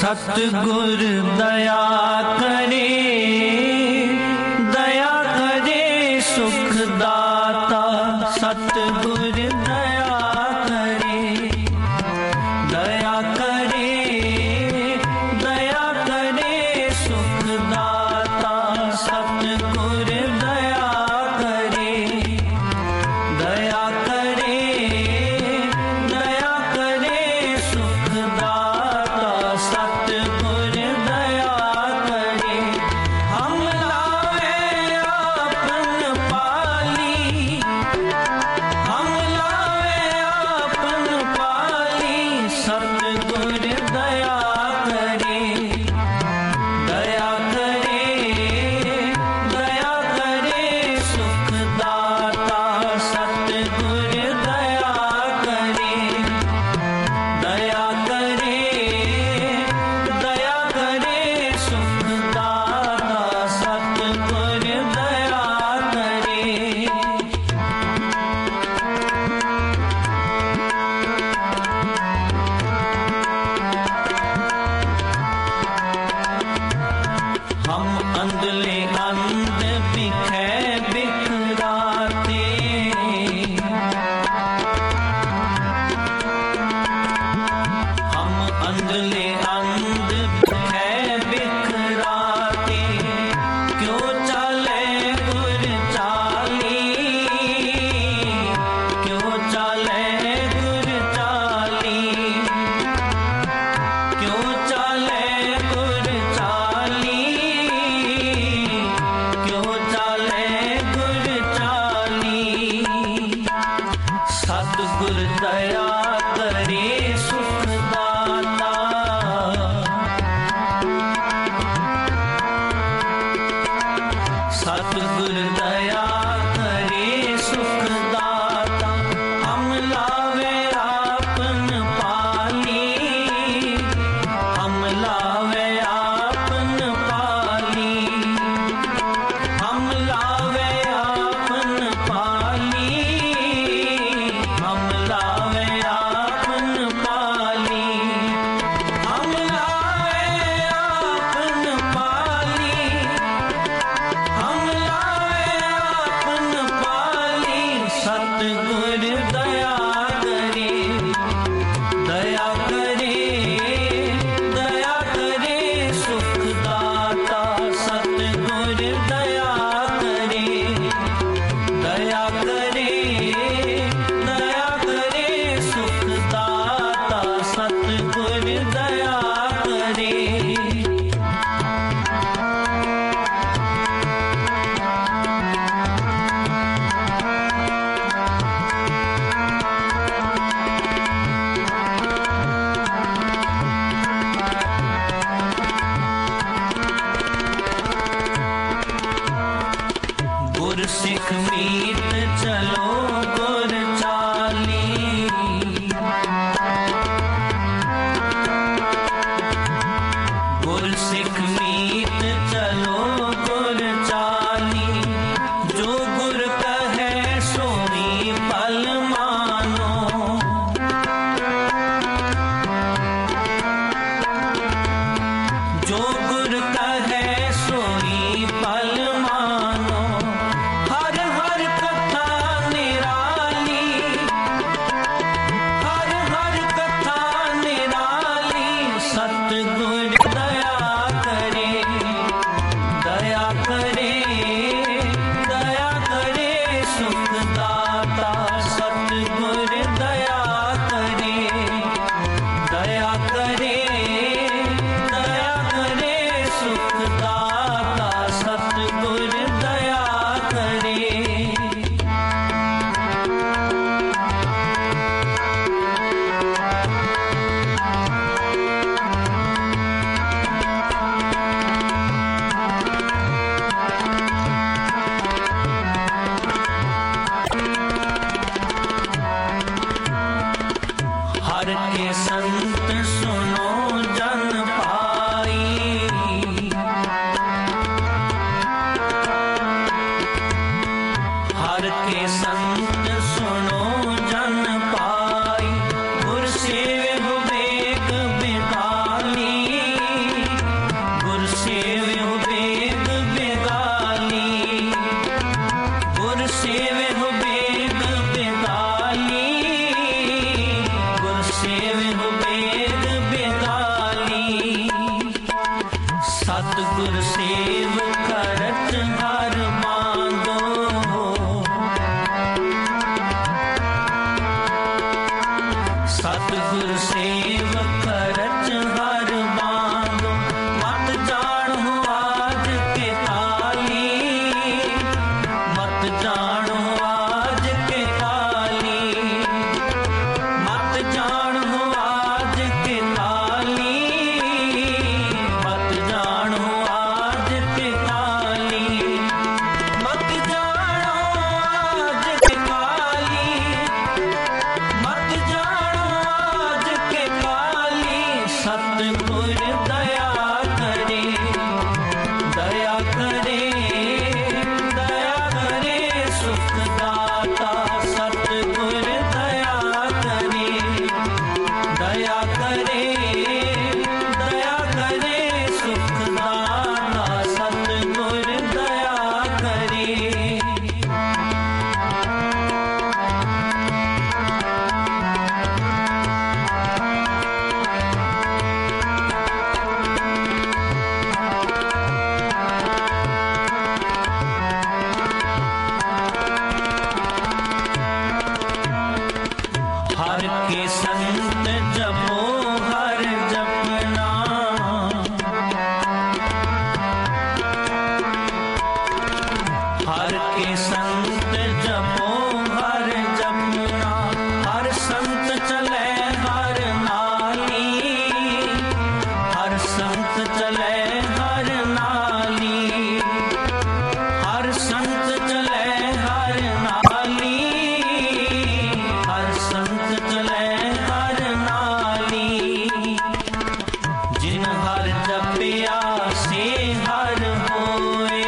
सतगुर दया करे, दया करे सुख दाता। सतगुर दया करे, दया करे, दया करे सुख दाता। सतगुर दया करे, दया करे, दया करे सुख दाता। सतगुर दया करे, हम लावे आपन पाली, हम लावे आपन पाली। सतगुर दया करे, दया करे, दया करे सुख दाता। सतगुर दया करे, दया करे, दया करे सुख दाता। सतगुर दया करे। हम अंधले अंध बिखे बिखराते, हम अंधले अंध बिखे बिखराते। क्यों चले गुर चाली, क्यों चले गुर चाली, क्यों चले गुर चाली, क्यों चले गुर चाली। सतगुर दया करे सुख दाता। सतगुर दया करे सुख दाता। हम लावे आपन पाली, हम लावे आपन पाली, हम लावे आपन पाली, हम लावे आपन पाली, हम लावे आपन पाली, हम लावे आपन पाली। सतगुर दया करे, दया करे, दया करे सुख दाता। सतगुर दया करे, दया करे, दया करे सुख दाता। सतगुर दया करे। गुर सिख मीत चलो गुर चाली, गुर सिख मीत चलो गुर चाली। जो गुर कहे सोनी पल मानो, जो गुर कहे सोई पल मानो। हर हर कथा निराली, हर हर कथा निराली। सतगुर दया करे, दया करे, दया करे सुख दाता। सतगुर दया करे, दया करे, दया करे सुख दाता। सतगुर दया करे। हर के संत सुनो जन पाई, हर के संत सुनो जन पाई। गुर सेव विवेक बिदाली, सतगुर सेवक रच हर बांधो, मत जानो आज के काली, मत जानो आज के काली, मत जानो आज के काली, मत जानो आज के काली, मत जानो आज के काली, मत जानो आज के काली। सतगुर दया करे, दया करे, दया करे सुख दाता। सतगुर दया करे, दया करे, दया करे सुख दाता। सतगुर दया करे। हर के संत जपो हर जपना, हर के संत जपो हर जपना। हर संत चले हर नाली, हर संत चले हर नाली, हर संत चले हर नाली, हर संत चले हर नाली। जिन हर जपिया से हर होए,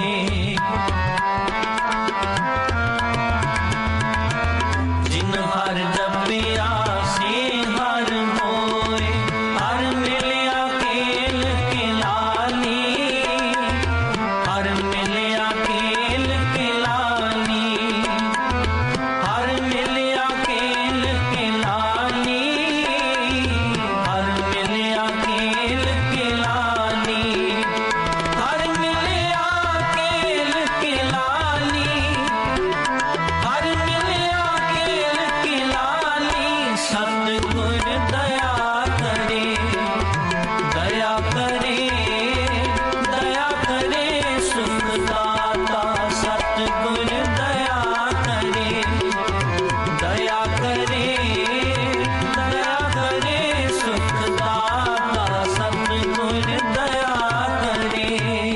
जिन हर जपिया से हर होए। हर मिलिया केल के लाली, हर मिलिया केल के लाली, हर मिलिया केल के लाली, हर मिलिया केल के लाली, हर मिलिया केल के लाली, हर मिलिया केल के लाली। सतगुर दया करे, दया करे, दया करे सुख दाता। सतगुर दया करे, दया करे, दया करे सुख दाता। सतगुर दया करे।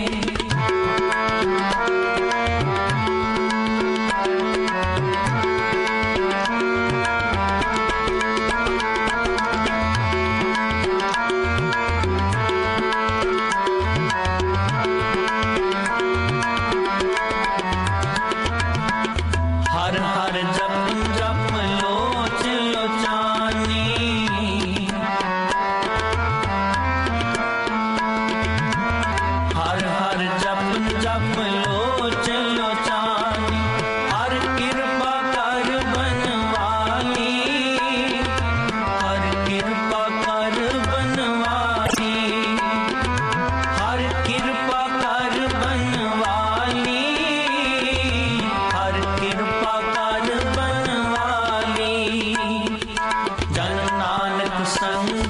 हर हर जप जप लोच लोचानी, हर हर जप जप लोच लोचानी। हर कृपा कर बनवाली, हर कृपा कर बनवाली, हर कृपा कर बनवाली, हर कृपा कर बनवाली। जन नानक संग